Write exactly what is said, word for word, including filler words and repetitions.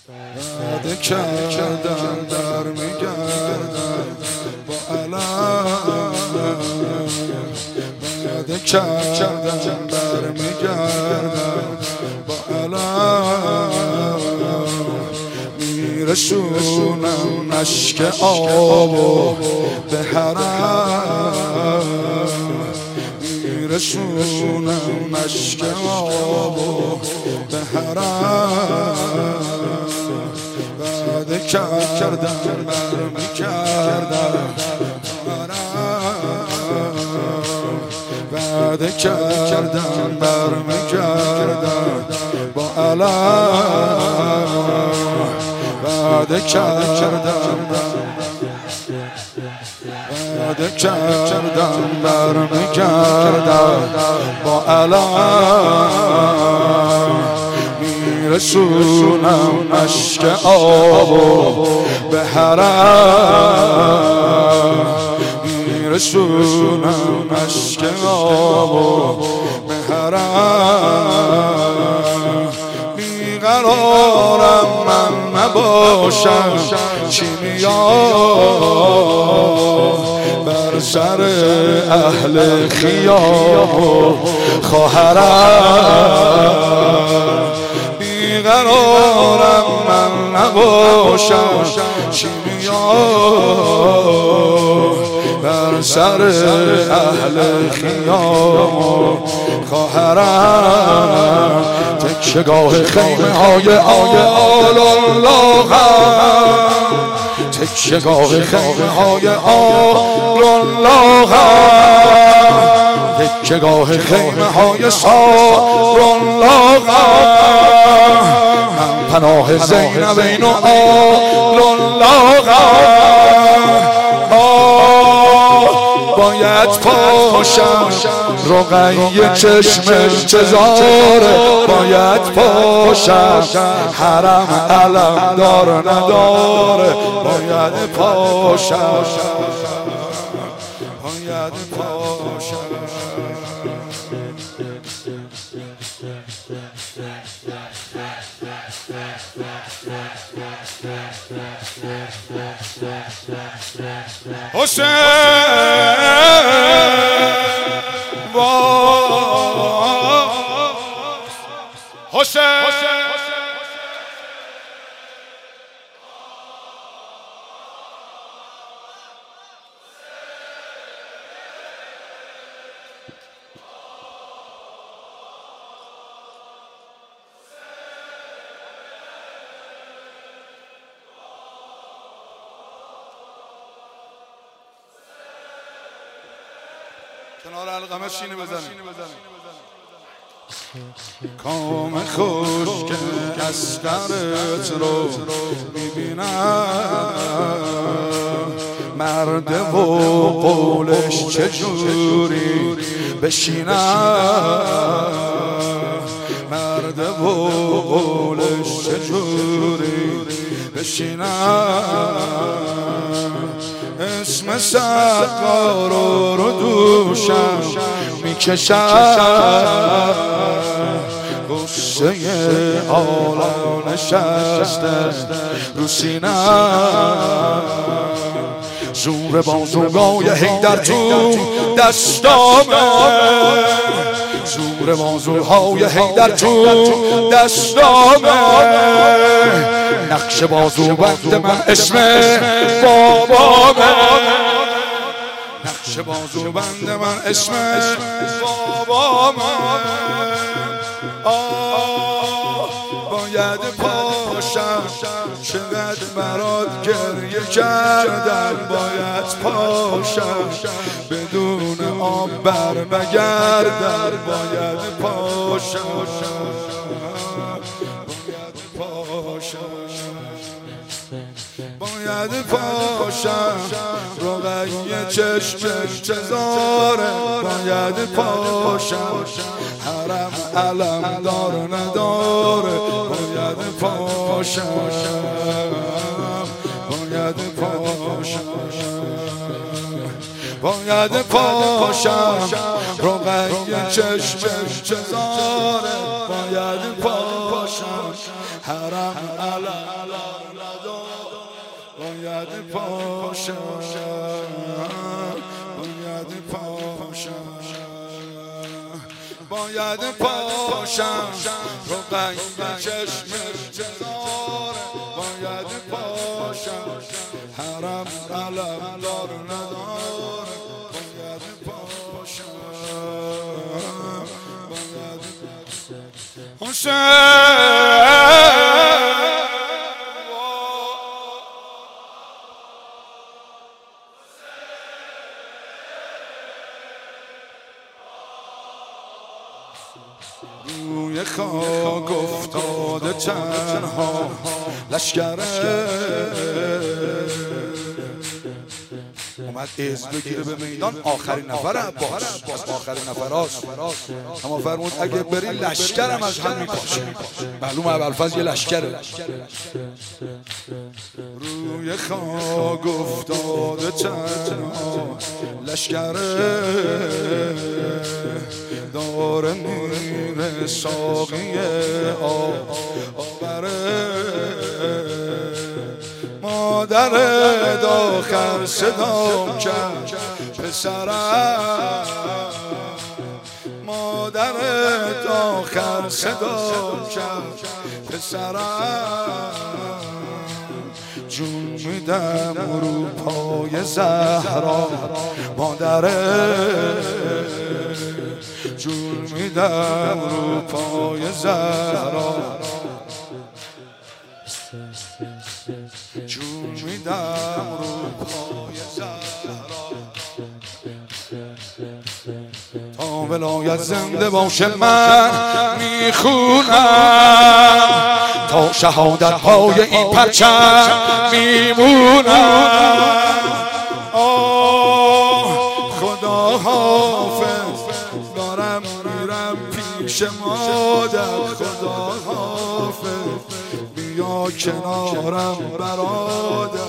وعده کردم در میگردم با علم، وعده کردم در میگردم با علم، میرسونم اشک آب به حرم، میرسونم اشک آب به حرم، وعده کردم برمیگردم وعده کردم برمیگردم با علم، وعده کردم وعده کردم برمیگردم با علم، میرسونم اشک آب به حرم، میرسونم اشک آب به حرم، بیقرارم من نباشم چیمیا بر سر اهل خیام و خواهرم، بیقرارم من نباشم چیمیا بر سر اهل خیام و خواهرم، تکیه‌گاه خیمه های آل الله، تکیه‌گاه خیمه های آل الله، تکیه‌گاه خیمه های سار الله، من پناه زینبین و آل الله، باید پاشم رقیه چشم انتظاره، باید پاشم حرم علم دار نداره، باید پاشم باید پاشم حسین حسین کنار القمه شینه بزنیم، کام خشک اصغرت رو میبینم، مرد و قولش چجوری بشینم، مرد و قولش چجوری بشینم، اسم سقا رو رو دوشم میکشم، غصه عالم نشسته رو سینم، زور بازوگای حیدر تو دستامه، زور بازوهای حیدر تو دستامه، نقش بازو بند من اسم بابامه، نقش بازو بند من اسم بابامه، باید پاشم چقدر برات گریه کردم، باید پاشم بدون آب بر بگردم، باید پاشم باید پاشم رقیه چشم انتظاره، باید پاشم حرم علم دار نداره، باید پاشم باید پاشم باید پاشم رقیه چشم انتظاره، باید پاشم حرم علم باید پاشم باید پاشم باید پاشم رو قید چشم جزاره باید پاشم حرم علم دار نداره باید پاشم باید حسین روی خاک افتاده تنها لشکره اومد عز بگیره به میدان آخرین نفر عباس از آخرین نفراست اما فرمود اگه بری لشکرم از هم میپاشه معلوم ابوالفضل یه لشکره روی خاک افتاده تنها لشکره داره میره ساقی آب آبره مادر داخل صدام کرد پسرم مادر داخل صدام کرد پسرم جون میدم رو پای زهرا مادر جون میدم رو پای زهرا جون میدم رو پای زهرا تا ولایت زنده باشه من میخونم تا شهادت پای این پرچم میمونم آه خدا حافظ دارم میرم پیش مادر خدا حافظ بیا کنارم برادر